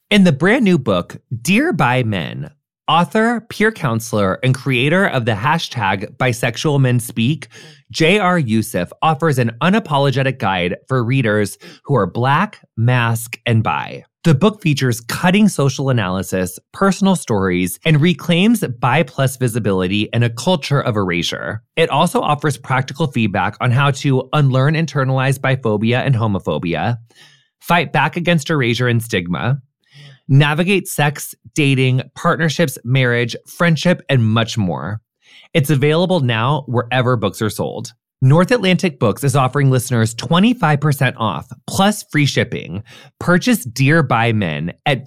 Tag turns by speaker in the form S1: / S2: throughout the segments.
S1: In the brand new book, Dear Bi Men, author, peer counselor, and creator of the hashtag Bisexual Men Speak, J.R. Yusuf offers an unapologetic guide for readers who are Black, Masc, and Bi. The book features cutting social analysis, personal stories, and reclaims bi plus visibility in a culture of erasure. It also offers practical feedback on how to unlearn internalized biphobia and homophobia, fight back against erasure and stigma, navigate sex, dating, partnerships, marriage, friendship, and much more. It's available now wherever books are sold. North Atlantic Books is offering listeners 25% off, plus free shipping. Purchase Dear Bi Men at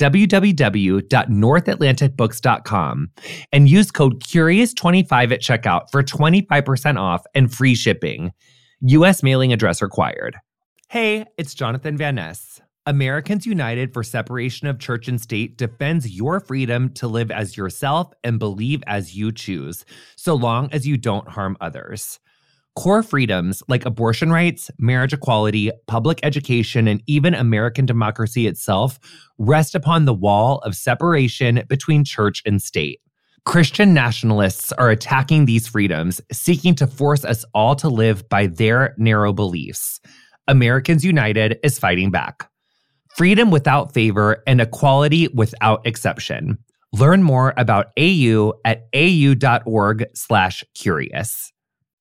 S1: www.northatlanticbooks.com and use code CURIOUS25 at checkout for 25% off and free shipping. U.S. mailing address required. Hey, it's Jonathan Van Ness. Americans United for Separation of Church and State defends your freedom to live as yourself and believe as you choose, so long as you don't harm others. Core freedoms like abortion rights, marriage equality, public education, and even American democracy itself rest upon the wall of separation between church and state. Christian nationalists are attacking these freedoms, seeking to force us all to live by their narrow beliefs. Americans United is fighting back. Freedom without favor and equality without exception. Learn more about AU at au.org/curious.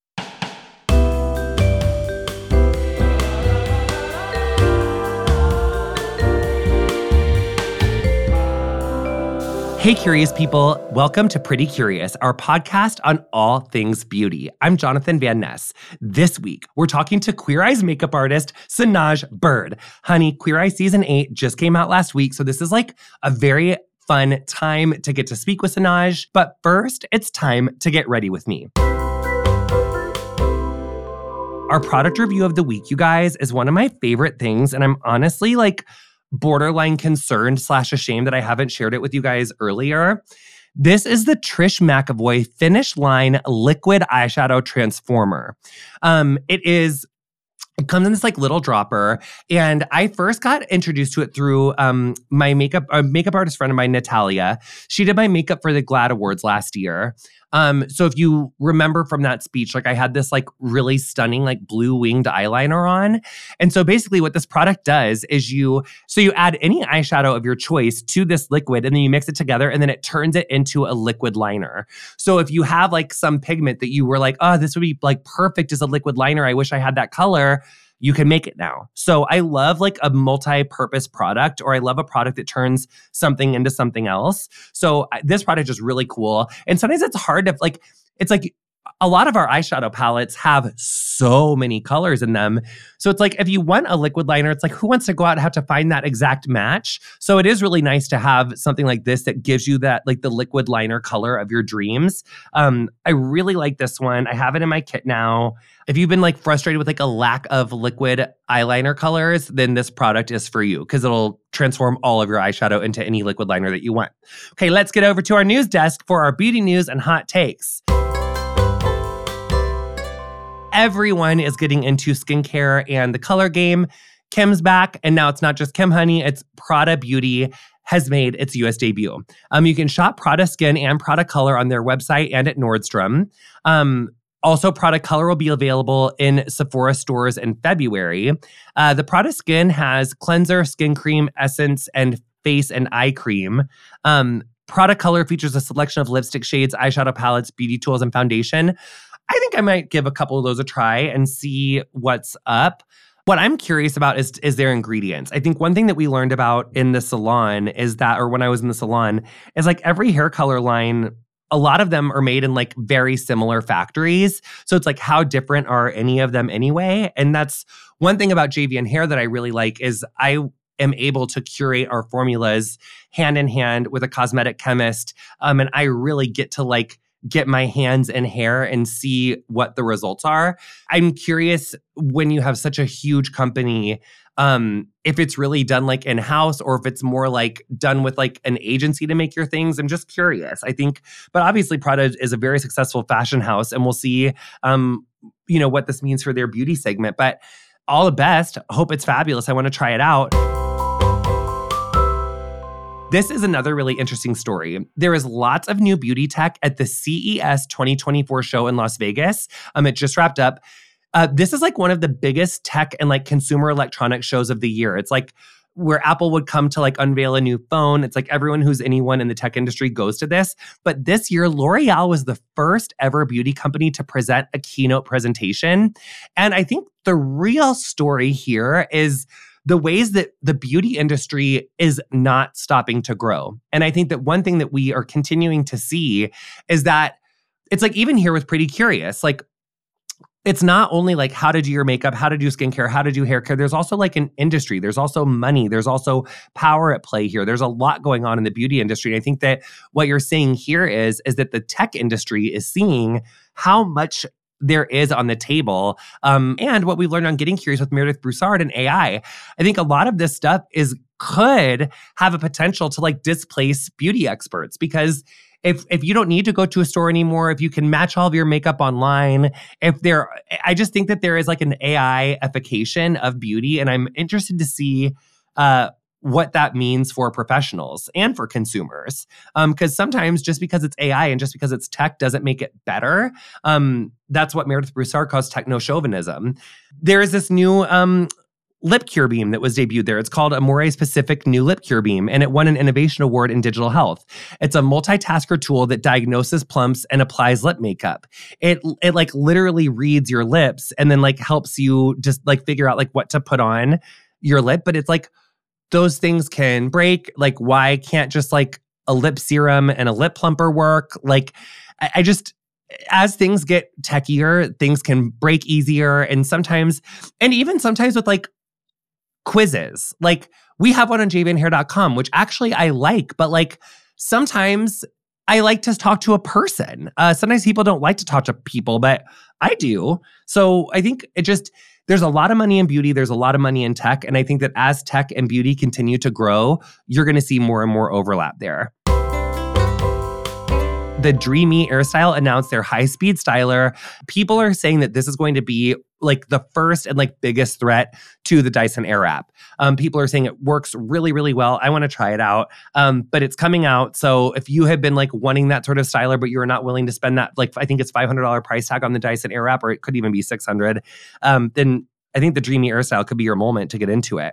S1: Hey, curious people. Welcome to Pretty Curious, our podcast on all things beauty. I'm Jonathan Van Ness. This week, we're talking to Queer Eye's makeup artist, Sanaj Bird. Honey, Queer Eye Season 8 just came out last week, so this is like a very fun time to get to speak with Sanaj. But first, it's time to get ready with me. Our product review of the week, you guys, is one of my favorite things, and I'm honestly borderline concerned / ashamed that I haven't shared it with you guys earlier. This is the Trish McEvoy Finish Line Liquid Eyeshadow Transformer. It comes in this little dropper, and I first got introduced to it through my makeup artist friend of mine, Natalia. She did my makeup for the GLAAD Awards last year. So if you remember from that speech, I had this really stunning blue winged eyeliner on. And so basically what this product does is you add any eyeshadow of your choice to this liquid, and then you mix it together, and then it turns it into a liquid liner. So if you have some pigment that you were oh, this would be perfect as a liquid liner, I wish I had that color, you can make it now. So I love a multi-purpose product, or I love a product that turns something into something else. So this product is really cool. And sometimes it's hard to it's a lot of our eyeshadow palettes have so many colors in them. So it's if you want a liquid liner, it's who wants to go out and have to find that exact match? So it is really nice to have something like this that gives you that the liquid liner color of your dreams. I really like this one. I have it in my kit now. If you've been frustrated with a lack of liquid eyeliner colors, then this product is for you because it'll transform all of your eyeshadow into any liquid liner that you want. Okay, let's get over to our news desk for our beauty news and hot takes. Everyone is getting into skincare and the color game. Kim's back, and now it's not just Kim, honey. It's Prada Beauty has made its U.S. debut. You can shop Prada Skin and Prada Color on their website and at Nordstrom. Also, Prada Color will be available in Sephora stores in February. The Prada Skin has cleanser, skin cream, essence, and face and eye cream. Prada Color features a selection of lipstick shades, eyeshadow palettes, beauty tools, and foundation. I think I might give a couple of those a try and see what's up. What I'm curious about is their ingredients. I think one thing that we learned about in the salon is that, or when I was in the salon, is every hair color line, a lot of them are made in very similar factories. So it's how different are any of them anyway? And that's one thing about JVN Hair that I really like is I am able to curate our formulas hand in hand with a cosmetic chemist. And I really get to get my hands in hair and see what the results are. I'm curious when you have such a huge company, if it's really done in-house or if it's more done with an agency to make your things. I'm just curious. I think, but obviously Prada is a very successful fashion house, and we'll see, what this means for their beauty segment. But all the best. Hope it's fabulous. I want to try it out. This is another really interesting story. There is lots of new beauty tech at the CES 2024 show in Las Vegas. It just wrapped up. This is like one of the biggest tech and like consumer electronic shows of the year. It's like where Apple would come to like unveil a new phone. It's like everyone who's anyone in the tech industry goes to this. But this year, L'Oreal was the first ever beauty company to present a keynote presentation. And I think the real story here is the ways that the beauty industry is not stopping to grow. And I think that one thing that we are continuing to see is that it's like even here with Pretty Curious, like it's not only like how to do your makeup, how to do skincare, how to do hair care. There's also like an industry. There's also money. There's also power at play here. There's a lot going on in the beauty industry. And I think that what you're seeing here is that the tech industry is seeing how much there is on the table. And what we've learned on Getting Curious with Meredith Broussard and AI, I think a lot of this stuff could have a potential to like displace beauty experts, because if you don't need to go to a store anymore, if you can match all of your makeup online, I just think that there is like an AI-ification of beauty, and I'm interested to see what that means for professionals and for consumers. Because sometimes just because it's AI and just because it's tech doesn't make it better. That's what Meredith Broussard calls techno-chauvinism. There is this new lip cure beam that was debuted there. It's called Amore Specific New Lip Cure Beam, and it won an innovation award in digital health. It's a multitasker tool that diagnoses, plumps, and applies lip makeup. It like literally reads your lips and then like helps you just like figure out like what to put on your lip. But it's like those things can break. Like, why can't just like a lip serum and a lip plumper work? Like, I just, as things get techier, things can break easier. And even sometimes with like quizzes, like we have one on jvanhair.com, which actually I like, but like sometimes I like to talk to a person. Sometimes people don't like to talk to people, but I do. So I think there's a lot of money in beauty. There's a lot of money in tech. And I think that as tech and beauty continue to grow, you're going to see more and more overlap there. The Dreamy Airstyle announced their high-speed styler. People are saying that this is going to be like the first and like biggest threat to the Dyson Airwrap. People are saying it works really, really well. I want to try it out, but it's coming out. So if you have been like wanting that sort of styler, but you're not willing to spend that, like I think it's $500 price tag on the Dyson Airwrap, or it could even be $600, then I think the Dreamy Airstyle could be your moment to get into it.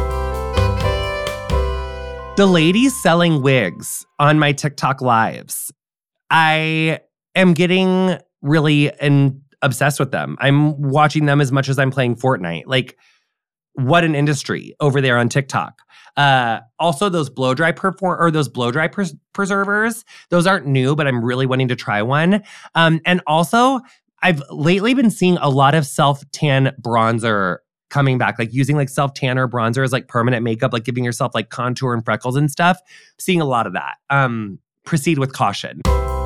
S1: The ladies selling wigs on my TikTok lives. I am getting really obsessed with them. I'm watching them as much as I'm playing Fortnite. Like, what an industry over there on TikTok. Also, those blow dry preservers. Those aren't new, but I'm really wanting to try one. And also, I've lately been seeing a lot of self-tan bronzer coming back, like using like self-tan or bronzer as like permanent makeup, like giving yourself like contour and freckles and stuff. Seeing a lot of that. Proceed with caution.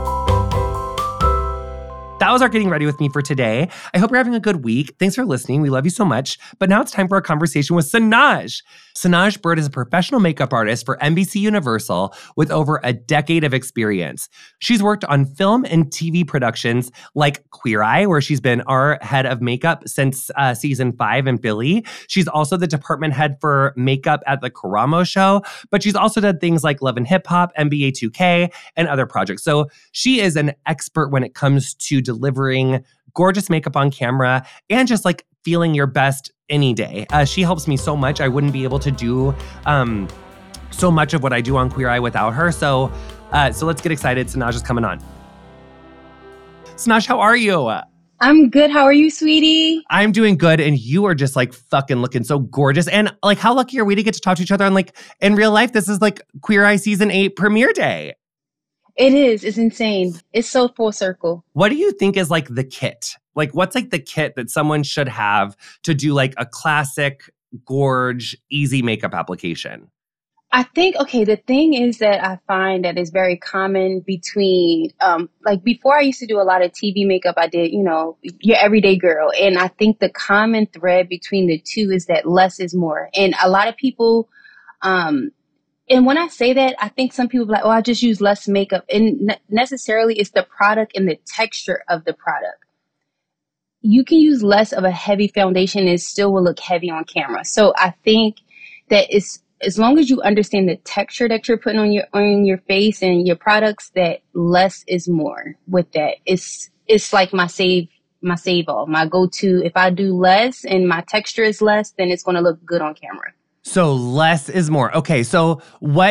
S1: That was our Getting Ready with Me for today. I hope you're having a good week. Thanks for listening. We love you so much. But now it's time for a conversation with Sanaj. Sanaj Bird is a professional makeup artist for NBC Universal with over a decade of experience. She's worked on film and TV productions like Queer Eye, where she's been our head of makeup since season 5 in Billy. She's also the department head for makeup at The Karamo Show, but she's also done things like Love and Hip Hop, NBA 2K, and other projects. So she is an expert when it comes to delivering gorgeous makeup on camera and just like feeling your best any day. She helps me so much. I wouldn't be able to do so much of what I do on Queer Eye without her. So let's get excited. Sanaj is coming on. Sanaj, how are you?
S2: I'm good. How are you, sweetie?
S1: I'm doing good. And you are just like fucking looking so gorgeous. And like, how lucky are we to get to talk to each other on like in real life? This is like Queer Eye season 8 premiere day.
S2: It is. It's insane. It's so full circle.
S1: What do you think is like the kit? Like, what's like the kit that someone should have to do like a classic, gorge, easy makeup application?
S2: I think, okay, the thing is that I find that is very common between, like before I used to do a lot of TV makeup, I did, your everyday girl. And I think the common thread between the two is that less is more. And a lot of people, and when I say that, I think some people are like, oh, I just use less makeup. And necessarily it's the product and the texture of the product. You can use less of a heavy foundation and it still will look heavy on camera. So I think that it's as long as you understand the texture that you're putting on your face and your products, that less is more with that. It's like my save all, my go-to. If I do less and my texture is less, then it's going to look good on camera.
S1: So less is more. Okay, so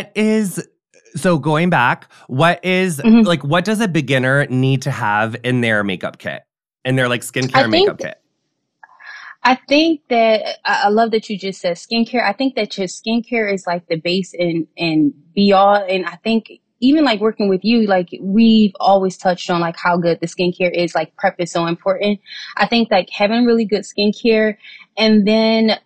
S1: going back, what does a beginner need to have in their makeup kit, in their like skincare makeup kit?
S2: I think that I love that you just said skincare. I think that your skincare is like the base and be all. And I think even like working with you, like we've always touched on like how good the skincare is, like prep is so important. I think like having really good skincare, and then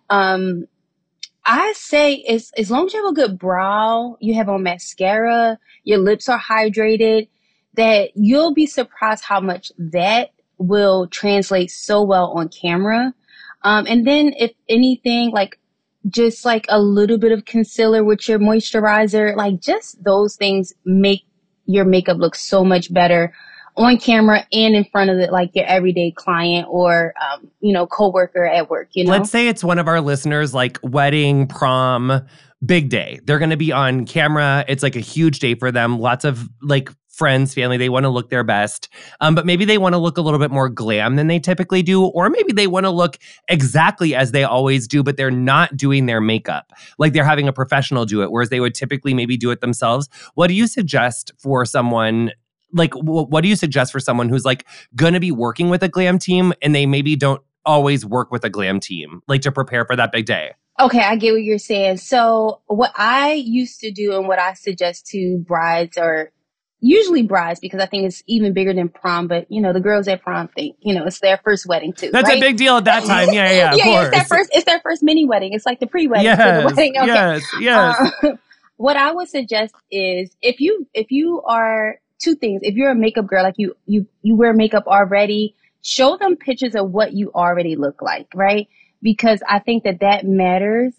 S2: I say as long as you have a good brow, you have on mascara, your lips are hydrated, that you'll be surprised how much that will translate so well on camera. And then if anything, like just like a little bit of concealer with your moisturizer, like just those things make your makeup look so much better on camera and in front of like your everyday client or, coworker at work,
S1: Let's say it's one of our listeners, like wedding, prom, big day. They're going to be on camera. It's like a huge day for them. Lots of like friends, family, they want to look their best. But maybe they want to look a little bit more glam than they typically do. Or maybe they want to look exactly as they always do, but they're not doing their makeup. Like they're having a professional do it, whereas they would typically maybe do it themselves. What do you suggest for someone? Like, what do you suggest for someone who's like going to be working with a glam team and they maybe don't always work with a glam team, like to prepare for that big day?
S2: Okay, I get what you're saying. So what I used to do and what I suggest to brides, or usually brides, because I think it's even bigger than prom, but the girls at prom think, it's their first wedding too.
S1: That's
S2: right?
S1: A big deal at that time. Yeah, of course.
S2: It's their first mini wedding. It's like the pre-wedding
S1: yes,
S2: to the wedding. Okay.
S1: Yes.
S2: What I would suggest is if you are two things, if you're a makeup girl, like you wear makeup already, show them pictures of what you already look like, right? Because I think that matters.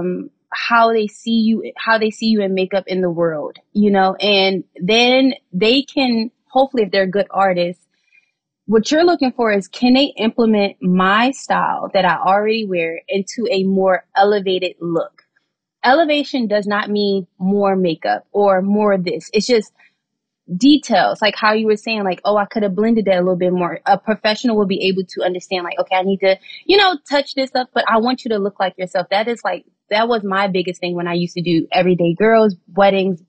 S2: How they see you in makeup in the world, and then they can, hopefully if they're good artists, what you're looking for is, can they implement my style that I already wear into a more elevated look? Elevation does not mean more makeup or more of this. It's just details, like how you were saying, like, oh, I could have blended that a little bit more. A professional will be able to understand, like, okay, I need to, touch this up, but I want you to look like yourself. That was my biggest thing when I used to do everyday girls, weddings,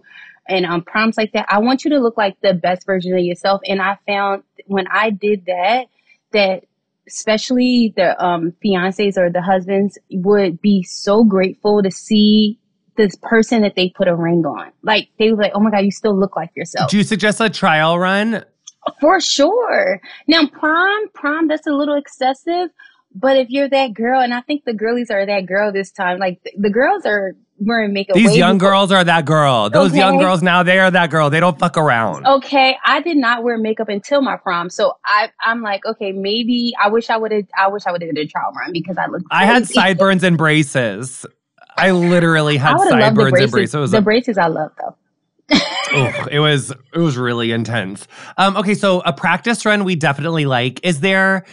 S2: and proms like that. I want you to look like the best version of yourself. And I found when I did that especially the fiancés or the husbands would be so grateful to see this person that they put a ring on. Like, they were like, oh my God, you still look like yourself.
S1: Do you suggest a trial run?
S2: For sure. Now, prom, that's a little excessive. But if you're that girl, and I think the girlies are that girl this time, like the girls are wearing makeup.
S1: These young girls are that girl. Those young girls now, they are that girl. They don't fuck around.
S2: Okay, I did not wear makeup until my prom, so I'm like, okay, maybe I wish I would have did a trial run because I looked.
S1: I had sideburns and braces. I literally had sideburns and braces.
S2: The braces I love though.
S1: Oh, it was really intense. Okay, so a practice run we definitely like. Is there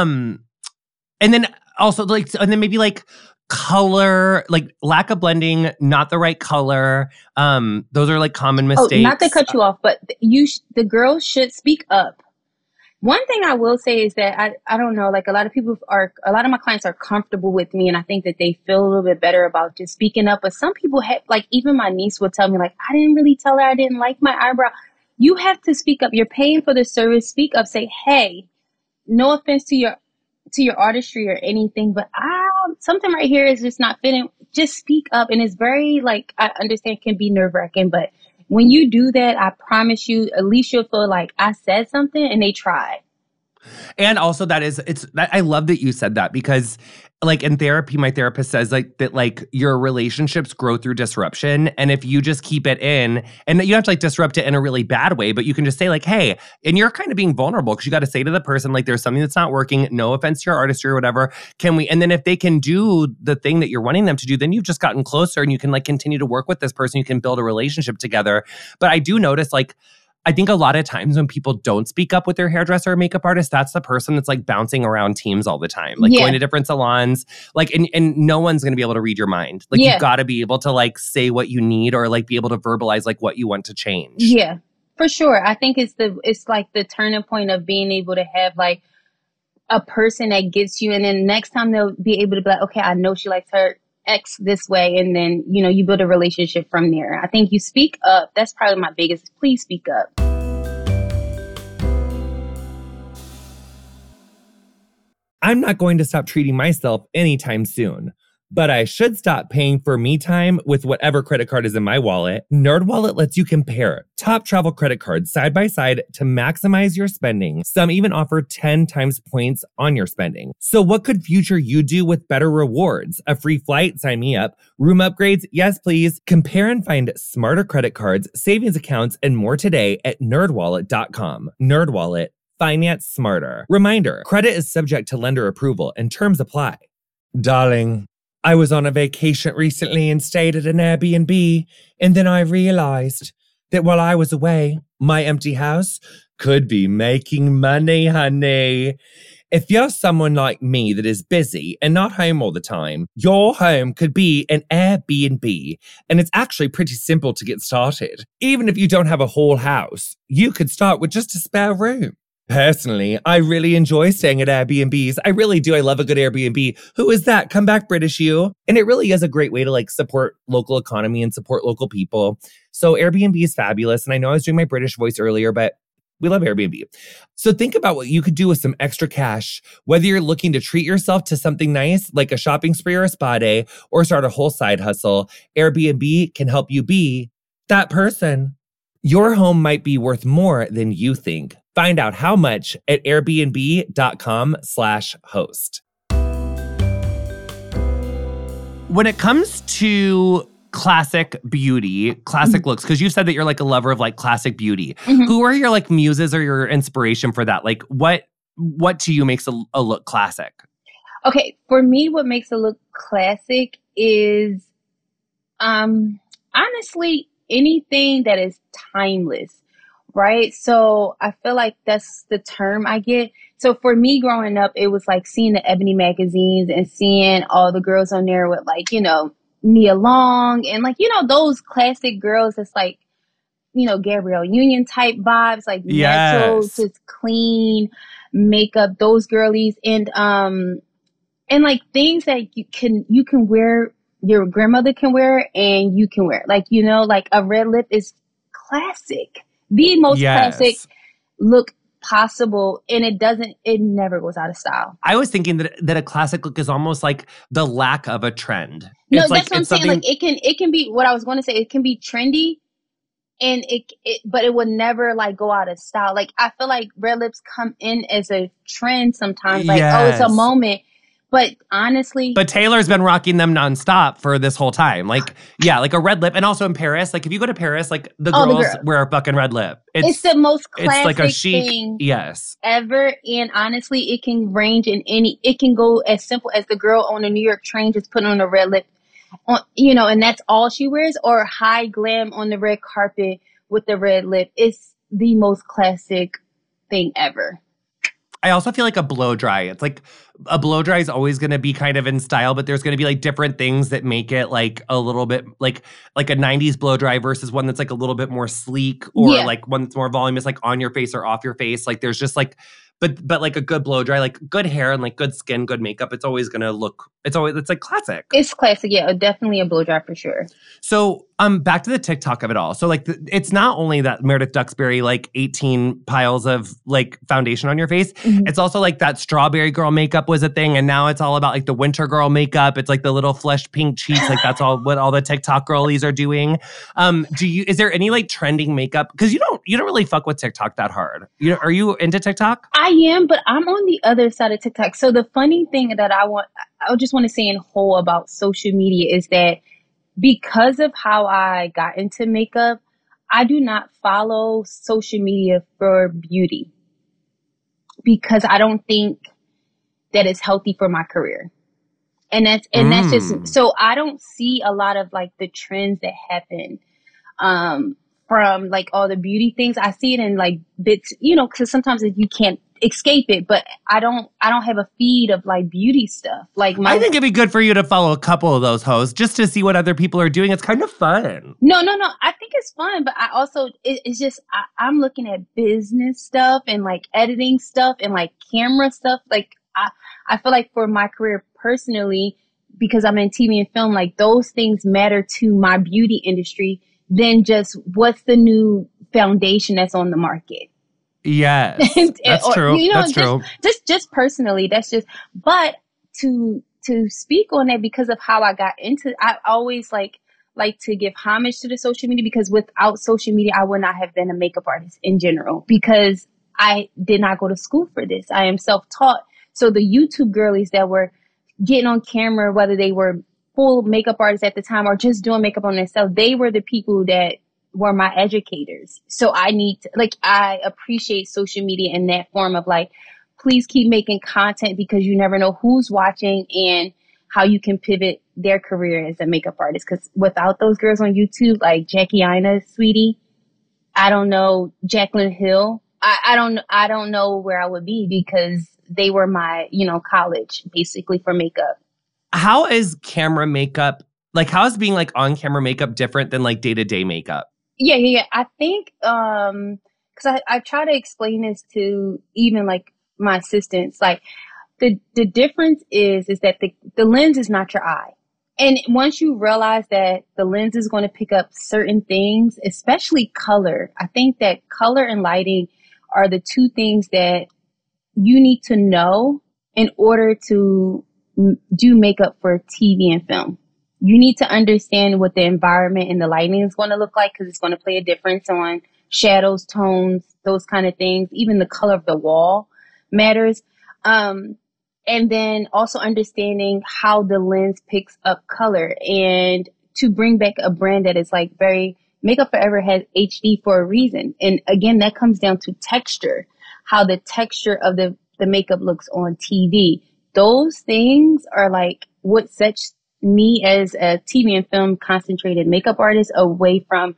S1: and then also maybe like color, like lack of blending, not the right color. Those are like common mistakes.
S2: Oh, not to cut you off, but the girls should speak up. One thing I will say is that I don't know, like a lot of my clients are comfortable with me, and I think that they feel a little bit better about just speaking up. But some people like even my niece would tell me, like, I didn't really tell her I didn't like my eyebrow. You have to speak up. You're paying for the service. Speak up. Say, hey, no offense to your artistry or anything, but something right here is just not fitting. Just speak up. And it's very, like, I understand it can be nerve-wracking, but when you do that, I promise you, at least you'll feel like I said something and they tried.
S1: And also I love that you said that, because like in therapy, my therapist says like that, like your relationships grow through disruption. And if you just keep it in, and you have to like disrupt it in a really bad way, but you can just say like, hey, and you're kind of being vulnerable because you got to say to the person, like, there's something that's not working. No offense to your artistry or whatever. And then if they can do the thing that you're wanting them to do, then you've just gotten closer and you can like continue to work with this person. You can build a relationship together. But I do notice like, I think a lot of times when people don't speak up with their hairdresser or makeup artist, that's the person that's like bouncing around teams all the time, like going to different salons, like, and no one's going to be able to read your mind. Like you've got to be able to like say what you need or like be able to verbalize like what you want to change.
S2: Yeah, for sure. I think it's like the turning point of being able to have like a person that gets you, and then next time they'll be able to be like, okay, I know she likes her X this way, and then, you know, you build a relationship from there. I think you speak up. That's probably my biggest. Please speak up.
S1: I'm not going to stop treating myself anytime soon, but I should stop paying for me time with whatever credit card is in my wallet. NerdWallet lets you compare top travel credit cards side by side to maximize your spending. Some even offer 10 times points on your spending. So what could future you do with better rewards? A free flight? Sign me up. Room upgrades? Yes, please. Compare and find smarter credit cards, savings accounts, and more today at nerdwallet.com. NerdWallet. Finance smarter. Reminder, credit is subject to lender approval and terms apply. Darling, I was on a vacation recently and stayed at an Airbnb, and then I realized that while I was away, my empty house could be making money, honey. If you're someone like me that is busy and not home all the time, your home could be an Airbnb, and it's actually pretty simple to get started. Even if you don't have a whole house, you could start with just a spare room. Personally, I really enjoy staying at Airbnbs. I really do. I love a good Airbnb. Who is that? Come back, British you. And it really is a great way to like support local economy and support local people. So Airbnb is fabulous. And I know I was doing my British voice earlier, but we love Airbnb. So think about what you could do with some extra cash, whether you're looking to treat yourself to something nice, like a shopping spree or a spa day, or start a whole side hustle. Airbnb can help you be that person. Your home might be worth more than you think. Find out how much at airbnb.com/host. When it comes to classic beauty, classic looks, because you said that you're like a lover of like classic beauty. Who are your like muses or your inspiration for that? Like what to you makes a look classic?
S2: Okay, for me, what makes a look classic is honestly anything that is timeless. Right. So I feel like that's the term I get. So for me growing up, it was like seeing the Ebony magazines and seeing all the girls on there with like, you know, Nia Long and like, you know, those classic girls that's like, you know, Gabrielle Union type vibes, like natural, just clean makeup, those girlies and like things that you can wear, your grandmother can wear and you can wear. Like, you know, like a red lip is classic. The most classic look possible, and it never goes out of style.
S1: I was thinking that a classic look is almost like the lack of a trend.
S2: No, that's what I'm saying. Like it can be what I was going to say. It can be trendy, and but it would never like go out of style. Like I feel like red lips come in as a trend sometimes. Like oh, it's a moment. But honestly...
S1: But Taylor's been rocking them nonstop for this whole time. Like, yeah, like a red lip. And also in Paris, like if you go to Paris, like the girls wear a fucking red lip.
S2: It's the most classic
S1: it's like a chic
S2: thing ever. And honestly, it can range in it can go as simple as the girl on a New York train just putting on a red lip, you know, and that's all she wears, or high glam on the red carpet with the red lip. It's the most classic thing ever.
S1: I also feel like a blow dry. It's like a blow dry is always going to be kind of in style, but there's going to be like different things that make it like a little bit like a 90s blow dry versus one that's like a little bit more sleek or like one that's more voluminous, like on your face or off your face. Like there's just like, but like a good blow dry, like good hair and like good skin, good makeup. It's always going to look, it's like classic.
S2: It's classic. Yeah, definitely a blow dry for sure.
S1: So back to the TikTok of it all. So like it's not only that Meredith Duxbury, like 18 piles of like foundation on your face. Mm-hmm. It's also like that strawberry girl makeup was a thing. And now it's all about like the winter girl makeup. It's like the little flesh pink cheeks. Like that's all what all the TikTok girlies are doing. Is there any like trending makeup? Cause you don't really fuck with TikTok that hard. Are you into TikTok?
S2: I am, but I'm on the other side of TikTok. So the funny thing that I just want to say in whole about social media is that because of how I got into makeup, I do not follow social media for beauty because I don't think that it's healthy for my career. And that's just, so I don't see a lot of like the trends that happen, from like all the beauty things. I see it in like bits, you know, because sometimes you can't escape it, but I don't have a feed of like beauty stuff. Like
S1: I think it'd be good for you to follow a couple of those hosts just to see what other people are doing. It's kind of fun.
S2: No. I think it's fun, but I also it's just I'm looking at business stuff and like editing stuff and like camera stuff. Like I feel like for my career personally, because I'm in TV and film, like those things matter to my beauty industry than just what's the new foundation that's on the market.
S1: Yes, that's
S2: Or,
S1: true.
S2: you know,
S1: That's true.
S2: just personally, that's just, but to speak on that because of how I got into, I always like to give homage to the social media because without social media, I would not have been a makeup artist in general because I did not go to school for this. I am self-taught. So the YouTube girlies that were getting on camera, whether they were full makeup artists at the time or just doing makeup on themselves, they were the people that were my educators. So I appreciate social media in that form of like, please keep making content because you never know who's watching and how you can pivot their career as a makeup artist. Because without those girls on YouTube, like Jackie Aina, sweetie, I don't know, Jaclyn Hill, I don't know where I would be because they were my, you know, college basically for makeup.
S1: How is camera makeup, like how is being like on camera makeup different than like day-to-day makeup?
S2: Yeah. I think, cause I try to explain this to even like my assistants, like the difference is that the lens is not your eye. And once you realize that the lens is going to pick up certain things, especially color, I think that color and lighting are the two things that you need to know in order to do makeup for TV and film. You need to understand what the environment and the lighting is going to look like because it's going to play a difference on shadows, tones, those kind of things. Even the color of the wall matters. And then also understanding how the lens picks up color and to bring back a brand that is like very, Makeup Forever has HD for a reason. And again, that comes down to texture, how the texture of the makeup looks on TV. Those things are like what sets me as a TV and film concentrated makeup artist away from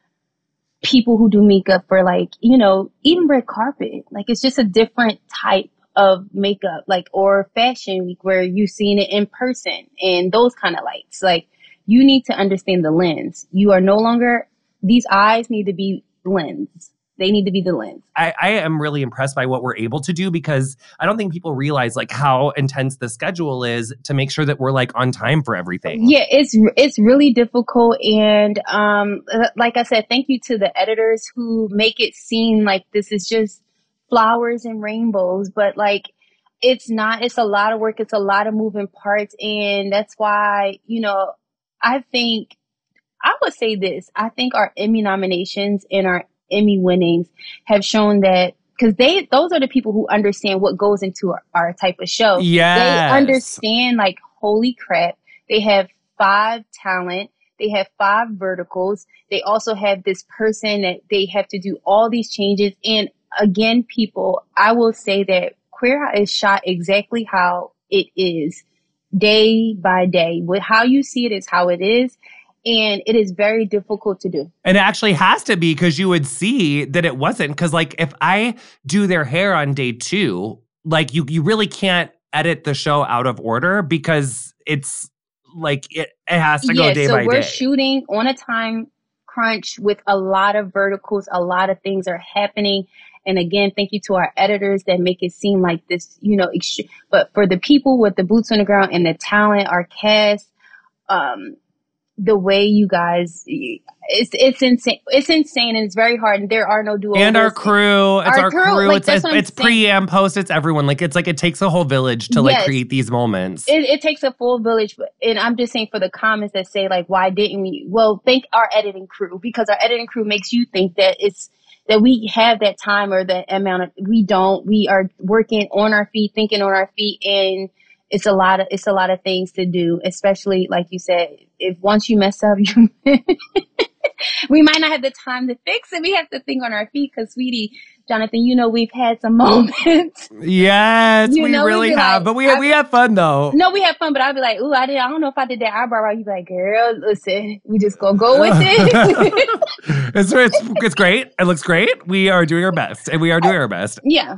S2: people who do makeup for like, you know, even red carpet. Like it's just a different type of makeup, like, or fashion week where you've seen it in person and those kind of lights. Like you need to understand the lens. You are no longer, these eyes need to be lens. They need to be the lens.
S1: I am really impressed by what we're able to do because I don't think people realize like how intense the schedule is to make sure that we're like on time for everything.
S2: Yeah, it's really difficult. And like I said, thank you to the editors who make it seem like this is just flowers and rainbows. But like it's not, it's a lot of work. It's a lot of moving parts. And that's why, you know, I would say this. I think our Emmy nominations and our Emmy winnings have shown that because those are the people who understand what goes into our type of show.
S1: Yes.
S2: They understand like, holy crap, they have 5 talent. They have 5 verticals. They also have this person that they have to do all these changes. And again, people, I will say that Queer Eye is shot exactly how it is day by day. With how you see it is how it is. And it is very difficult to do.
S1: And it actually has to be because you would see that it wasn't. Because like if I do their hair on day 2, like you really can't edit the show out of order because it's like it has to go day by day.
S2: So we're shooting on a time crunch with a lot of verticals. A lot of things are happening. And again, thank you to our editors that make it seem like this, you know, but for the people with the boots on the ground and the talent, our cast, the way you guys, it's insane. It's insane and it's very hard. And there are no do-overs.
S1: And our crew, it's our crew.
S2: Like,
S1: it's pre and post. It's everyone. Like it's like it takes a whole village to like create these moments.
S2: It takes a full village. And I'm just saying for the comments that say like, why didn't we? Well, thank our editing crew because our editing crew makes you think that that we have that time or the amount of, we don't. We are working on our feet, thinking on our feet, and it's a lot of things to do, especially like you said, if once you mess up, we might not have the time to fix it. We have to think on our feet because, sweetie, Jonathan, we've had some moments.
S1: Yes, we really have. But we have fun though.
S2: No, we have fun, but I'll be like, ooh, I don't know if I did that eyebrow right. You be like, girl, listen, we just gonna go with it.
S1: It's great. It looks great. We are doing our best. And we are doing our best.
S2: Yeah.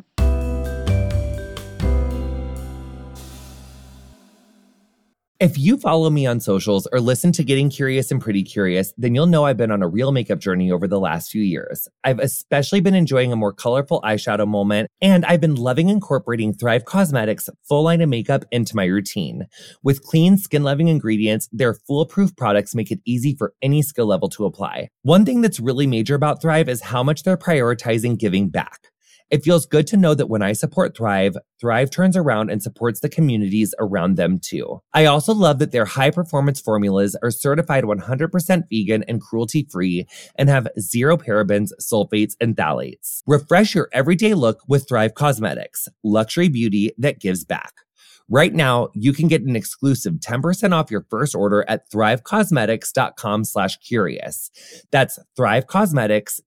S1: If you follow me on socials or listen to Getting Curious and Pretty Curious, then you'll know I've been on a real makeup journey over the last few years. I've especially been enjoying a more colorful eyeshadow moment, and I've been loving incorporating Thrive Causemetics full line of makeup into my routine. With clean, skin-loving ingredients, their foolproof products make it easy for any skill level to apply. One thing that's really major about Thrive is how much they're prioritizing giving back. It feels good to know that when I support Thrive, Thrive turns around and supports the communities around them too. I also love that their high-performance formulas are certified 100% vegan and cruelty-free and have zero parabens, sulfates, and phthalates. Refresh your everyday look with Thrive Causemetics, luxury beauty that gives back. Right now, you can get an exclusive 10% off your first order at thrivecausemetics.com/curious. That's Thrive Causemetics,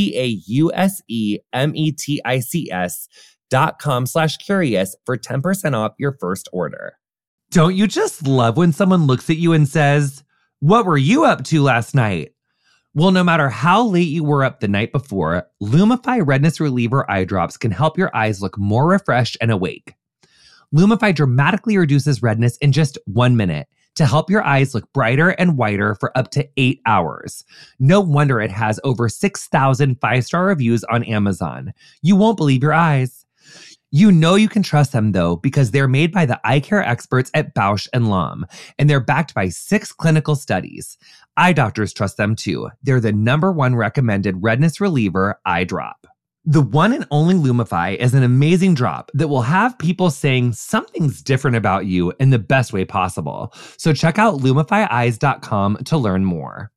S1: CAUSEMETICS.com/curious for 10% off your first order. Don't you just love when someone looks at you and says, "What were you up to last night?" Well, no matter how late you were up the night before, Lumify Redness Reliever Eye Drops can help your eyes look more refreshed and awake. Lumify dramatically reduces redness in just 1 minute to help your eyes look brighter and whiter for up to 8 hours. No wonder it has over 6,000 5-star reviews on Amazon. You won't believe your eyes. You know you can trust them, though, because they're made by the eye care experts at Bausch & Lomb, and they're backed by 6 clinical studies. Eye doctors trust them, too. They're the #1 recommended redness reliever eye drop. The one and only Lumify is an amazing drop that will have people saying something's different about you in the best way possible. So check out LumifyEyes.com to learn more.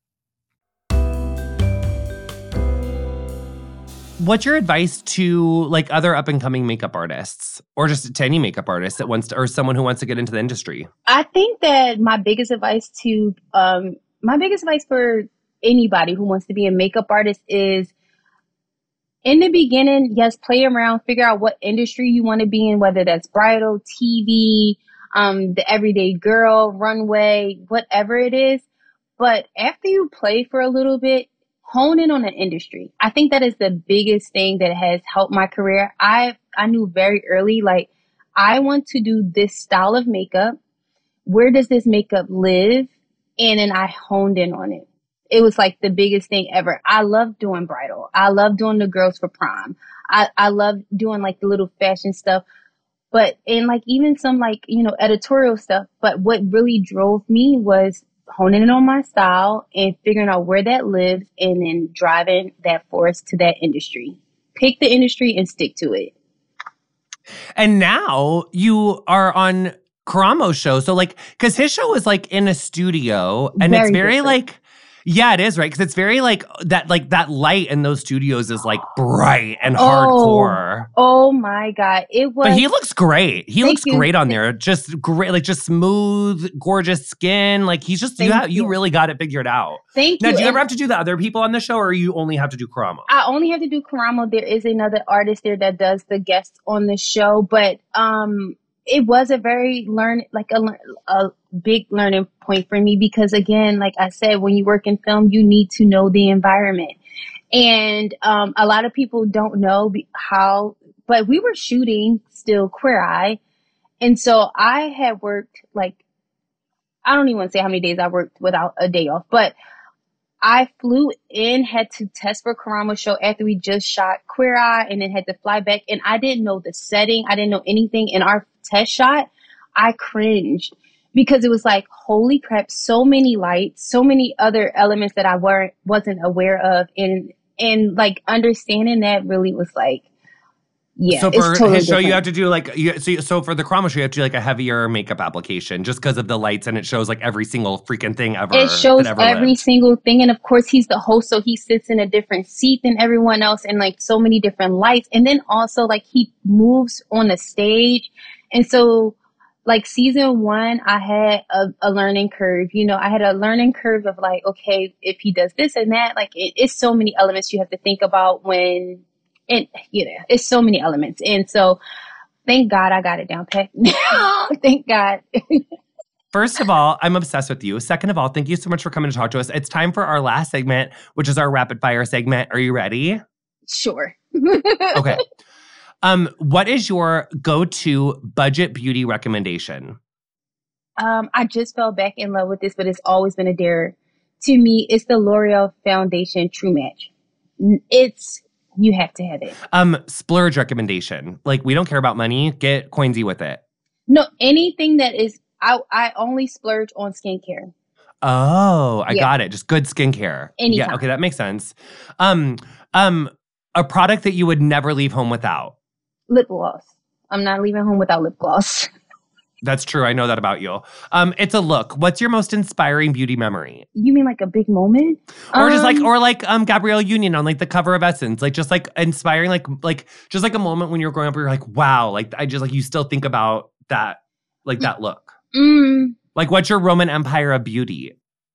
S1: What's your advice to like other up-and-coming makeup artists or just to any makeup artist that wants to, or someone who wants to get into the industry?
S2: I think that my biggest advice for anybody who wants to be a makeup artist is, in the beginning, yes, play around, figure out what industry you want to be in, whether that's bridal, TV, the everyday girl, runway, whatever it is. But after you play for a little bit, hone in on an industry. I think that is the biggest thing that has helped my career. I knew very early, like, I want to do this style of makeup. Where does this makeup live? And then I honed in on it. It was like the biggest thing ever. I love doing bridal. I love doing the girls for prom. I love doing like the little fashion stuff, and like even some like, editorial stuff. But what really drove me was honing in on my style and figuring out where that lives and then driving that force to that industry. Pick the industry and stick to it.
S1: And now you are on Karamo's show. So like, cause his show is like in a studio and it's very different. Like, yeah, it is, right? Because it's very like that light in those studios is like bright and hardcore.
S2: Oh my God. It was.
S1: But he looks great. He looks great on there. Just great, like just smooth, gorgeous skin. Like he's just, you really got it figured out.
S2: Thank you.
S1: Now, do you ever have to do the other people on the show or you only have to do Karamo?
S2: I only have to do Karamo. There is another artist there that does the guests on the show. But it was a very a big learning point for me because, again, like I said, when you work in film, you need to know the environment. And a lot of people don't know how, but we were shooting still Queer Eye. And so I had worked I don't even want to say how many days I worked without a day off, but I flew in, had to test for Karamo's show after we just shot Queer Eye and then had to fly back. And I didn't know the setting. I didn't know anything. In our test shot, I cringed because it was like, holy crap, so many lights, so many other elements that I wasn't aware of. And like understanding that really was like, yeah.
S1: So for
S2: totally
S1: his show,
S2: different.
S1: you have to do so for the Karamo show, you have to do like a heavier makeup application just because of the lights, and it shows like every single freaking thing ever.
S2: It shows every single thing, and of course he's the host, so he sits in a different seat than everyone else, and like so many different lights, and then also like he moves on the stage, and so like season 1, I had a learning curve. I had a learning curve of like, okay, if he does this and that, like it's so many elements you have to think about when and it's so many elements. And so thank God I got it down pat. Thank God.
S1: First of all, I'm obsessed with you. Second of all, thank you so much for coming to talk to us. It's time for our last segment, which is our rapid fire segment. Are you ready?
S2: Sure.
S1: Okay. What is your go-to budget beauty recommendation?
S2: I just fell back in love with this, but it's always been a dare. To me, it's the L'Oreal Foundation True Match. You have to have it.
S1: Splurge recommendation. Like, we don't care about money. Get coinsy with it.
S2: No, anything that is, I only splurge on skincare.
S1: Oh, I got it. Just good skincare.
S2: Anytime.
S1: Yeah, okay, that makes sense. A product that you would never leave home without.
S2: Lip gloss. I'm not leaving home without lip gloss.
S1: That's true. I know that about you. It's a look. What's your most inspiring beauty memory?
S2: You mean like a big moment?
S1: Or just like Gabrielle Union on like the cover of Essence. Like just like inspiring, like just like a moment when you're growing up where you're like, wow, like I just like you still think about that, like that look. Like what's your Roman Empire of beauty?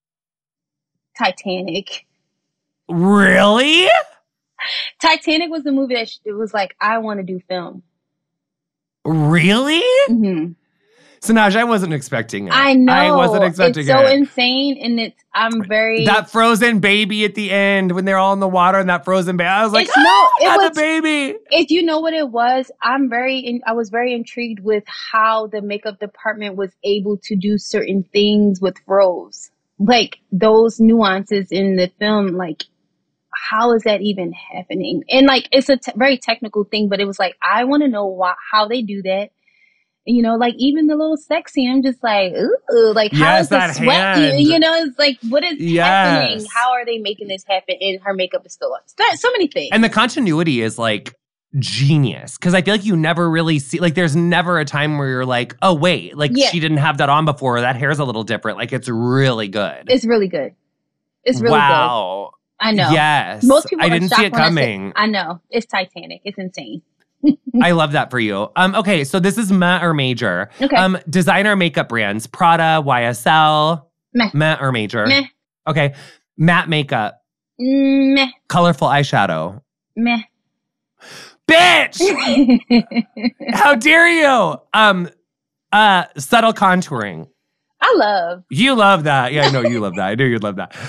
S2: Titanic.
S1: Really?
S2: Titanic was the movie that it was like, I want to do film.
S1: Really?
S2: Mm-hmm.
S1: Sinaj, I wasn't expecting it.
S2: I know.
S1: I wasn't expecting it.
S2: It's so insane, and I'm very...
S1: That frozen baby at the end when they're all in the water and that frozen baby. I was like,
S2: it was
S1: the baby.
S2: If you know what it was, I was very intrigued with how the makeup department was able to do certain things with Rose. Like, those nuances in the film, like, how is that even happening? And, like, it's a very technical thing, but it was like, I want to know how they do that. You know, like even the little sex scene, I'm just like, ooh, like how is the sweat? You know, it's like, what is happening? How are they making this happen? And her makeup is still on. So many things.
S1: And the continuity is like genius because I feel like you never really see, like there's never a time where you're like, oh wait, like she didn't have that on before. Or that hair's a little different. Like it's really good.
S2: It's really good. It's really good. I know.
S1: Yes.
S2: Most people
S1: I didn't see it coming.
S2: I know. It's Titanic. It's insane.
S1: I love that for you. Okay, so this is meh or major.
S2: Okay.
S1: Designer makeup brands, Prada, YSL.
S2: Meh.
S1: Meh or major?
S2: Meh.
S1: Okay. Matte makeup.
S2: Meh.
S1: Colorful eyeshadow.
S2: Meh.
S1: Bitch! How dare you? Subtle contouring.
S2: I love.
S1: You love that. Yeah, I know you love that. I knew you'd love that.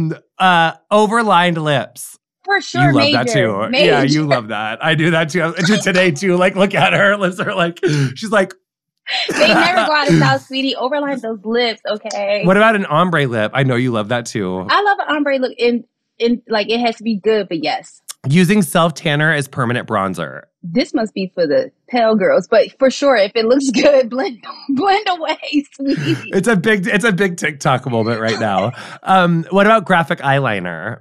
S1: Overlined lips.
S2: For sure,
S1: you love that too.
S2: Major.
S1: Yeah, you love that. I do that too. Today too. Like, look at her lips are like. She's like.
S2: They never go out of style, sweetie. Overline those lips, okay.
S1: What about an ombre lip? I know you love that too.
S2: I love an ombre look. In like it has to be good, but yes.
S1: Using self tanner as permanent bronzer.
S2: This must be for the pale girls, but for sure, if it looks good, blend away, sweetie.
S1: It's a big TikTok moment right now. What about graphic eyeliner?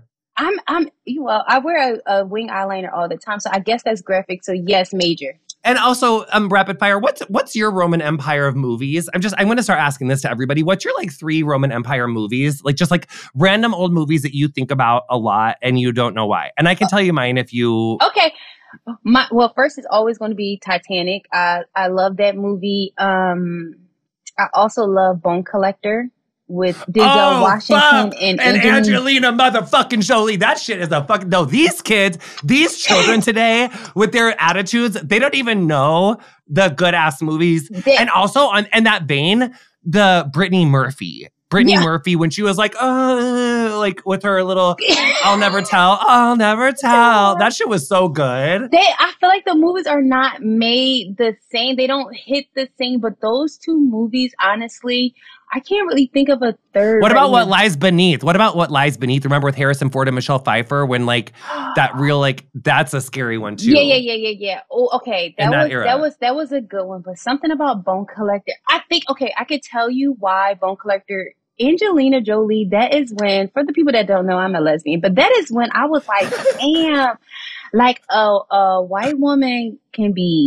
S2: I wear a wing eyeliner all the time, so I guess that's graphic. So yes, major.
S1: And also, rapid fire. What's your Roman Empire of movies? I'm going to start asking this to everybody. What's your like 3 Roman Empire movies? Like just like random old movies that you think about a lot and you don't know why. And I can tell you mine if you.
S2: Okay. Well, first it's always going to be Titanic. I love that movie. I also love Bone Collector. With Denzel Washington and
S1: Angelina motherfucking Jolie. That shit is these kids, these children today with their attitudes, they don't even know the good ass movies. And also in that vein, the Brittany Murphy, when she was like, like with her little, I'll never tell. That shit was so good.
S2: I feel like the movies are not made the same. They don't hit the same, but those 2 movies, honestly, I can't really think of a third.
S1: What about What Lies Beneath? Remember with Harrison Ford and Michelle Pfeiffer when like that real like that's a scary one too.
S2: Yeah. Oh, okay. That was a good one. But something about Bone Collector. I think I could tell you why Bone Collector. Angelina Jolie. That is when, for the people that don't know, I'm a lesbian, but that is when I was like, damn, like a white woman can be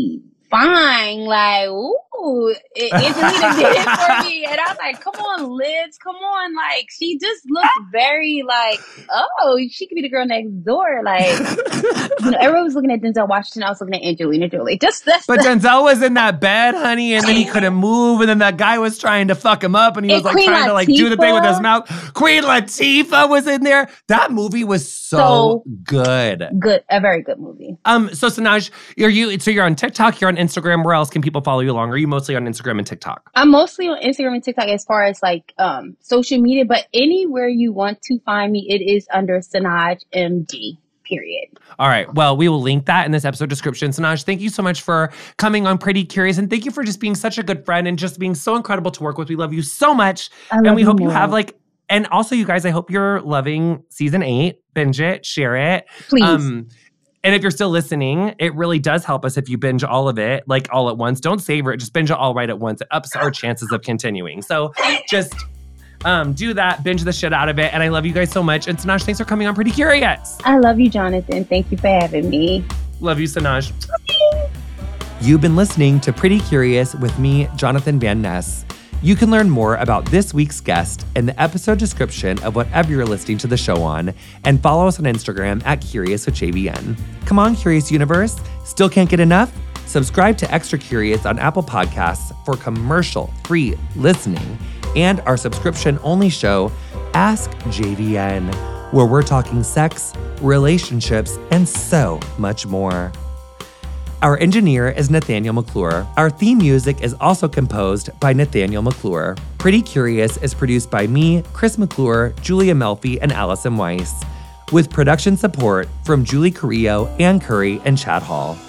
S2: fine. Like, ooh, Angelina did it for me. And I was like, come on, Liz, come on. Like, she just looked very like, oh, she could be the girl next door. Like, everyone was looking at Denzel Washington. I was looking at Angelina Jolie.
S1: But Denzel was in that bed, honey, and then he couldn't move. And then that guy was trying to fuck him up. And he was like trying to like do the thing with his mouth. Queen Latifah was in there. That movie was so good.
S2: Good. A very good movie.
S1: So Sanaj, you're on TikTok, you're on Instagram. Where else can people follow you along? Are you mostly on Instagram and TikTok?
S2: I'm mostly on Instagram and TikTok as far as like social media, but anywhere you want to find me, it is under Sanaj MD. Period.
S1: All right. Well, we will link that in this episode description. Sanaj, thank you so much for coming on Pretty Curious. And thank you for just being such a good friend and just being so incredible to work with. We love you so much. And we hope you have and also you guys, I hope you're loving season 8. Binge it, share it.
S2: Please.
S1: And if you're still listening, it really does help us if you binge all of it, like all at once. Don't savor it. Just binge it all right at once. It ups our chances of continuing. So just do that, binge the shit out of it. And I love you guys so much. And Sanaj, thanks for coming on Pretty Curious.
S2: I love you, Jonathan. Thank you for having me.
S1: Love you, Sanaj. You've been listening to Pretty Curious with me, Jonathan Van Ness. You can learn more about this week's guest in the episode description of whatever you're listening to the show on, and follow us on Instagram at CuriousWithJVN. Come on, Curious Universe. Still can't get enough? Subscribe to Extra Curious on Apple Podcasts for commercial-free listening and our subscription-only show, Ask JVN, where we're talking sex, relationships, and so much more. Our engineer is Nathaniel McClure. Our theme music is also composed by Nathaniel McClure. Pretty Curious is produced by me, Chris McClure, Julia Melfi, and Allison Weiss, with production support from Julie Carrillo, Ann Curry, and Chad Hall.